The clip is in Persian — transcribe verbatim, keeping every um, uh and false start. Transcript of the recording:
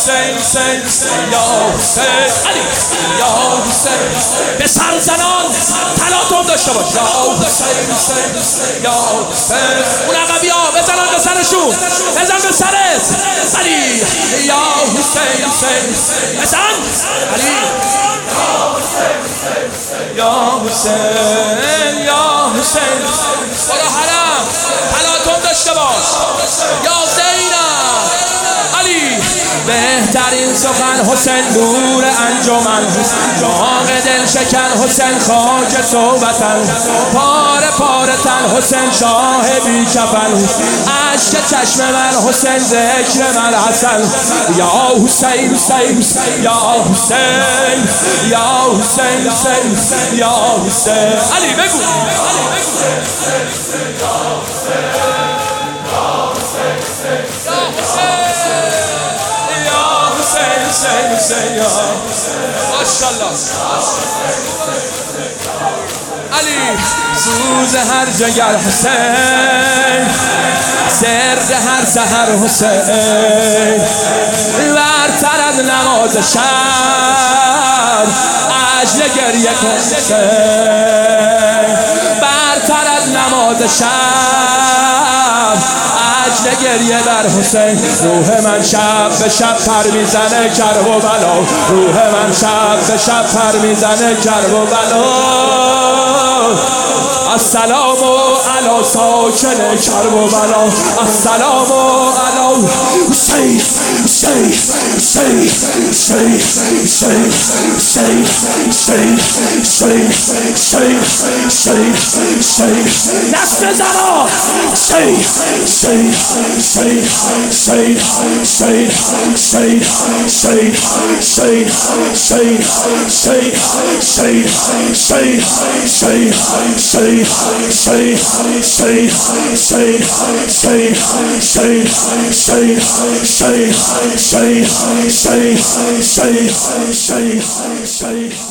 حسین حسین یا حسین علی یا حسین به سر زنان تلاطم داشته باش یا حسین حسین یا حسین اون عقبی ها بزنن به سرشون بزن به سرت علی یا حسین حسین بزن علی یا حسین یا حسین برو حرم تلاطم داشته باش یا زینب علی بهترین سخن حسین نور انجمن باغ دل شکن حسین خاک صحبتن پاره پاره تن حسین شاه بی کفن عشق چشم من حسین ذکر من حسن یا حسین حسین یا حسین یا حسین حسین یا حسین علی بگو حسین حسین یا ماشاءالله علی سوز هر جگر حسین سرد هر سحر حسین برتر از نماز شب عجل گریه کن حسین برتر از نماز شب عجل گریه بر حسین روح من شب به شب پر میزنه کرب و بلا روح من شب به شب پر میزنه کرب و بلا السلام علی ساکن کرب و بلا السلام علی حسین حسین حسین حسین حسین حسین حسین حسین حسین حسین حسین دست بزنم حسین حسین حسین حسین حسین حسین حسین حسین حسین حسین حسین حسین حسین حسین Say, say, say, say, say, say, say, say, say, say, say, say, say.